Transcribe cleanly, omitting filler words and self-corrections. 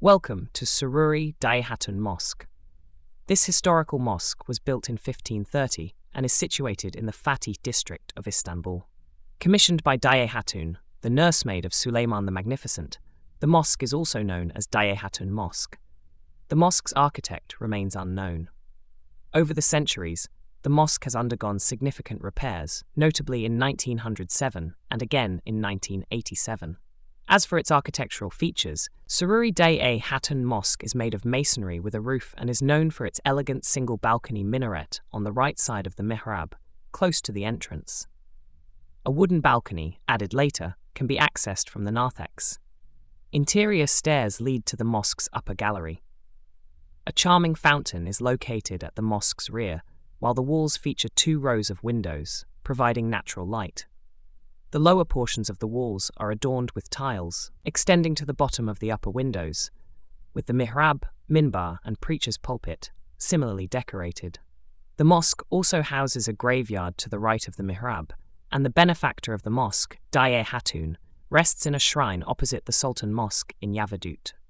Welcome to Sururi Dayeh Hatun Mosque. This historical mosque was built in 1530 and is situated in the Fatih district of Istanbul. Commissioned by Dayeh Hatun, the nursemaid of Suleiman the Magnificent, the mosque is also known as Dayeh Hatun Mosque. The mosque's architect remains unknown. Over the centuries, the mosque has undergone significant repairs, notably in 1907 and again in 1987. As for its architectural features, Sururi Dayeh Hatun Mosque is made of masonry with a roof and is known for its elegant single-balcony minaret on the right side of the mihrab, close to the entrance. A wooden balcony, added later, can be accessed from the narthex. Interior stairs lead to the mosque's upper gallery. A charming fountain is located at the mosque's rear, while the walls feature 2 rows of windows, providing natural light. The lower portions of the walls are adorned with tiles, extending to the bottom of the upper windows, with the mihrab, minbar, and preacher's pulpit similarly decorated. The mosque also houses a graveyard to the right of the mihrab, and the benefactor of the mosque, Dayeh Hatun, rests in a shrine opposite the Sultan Mosque in Yavadut.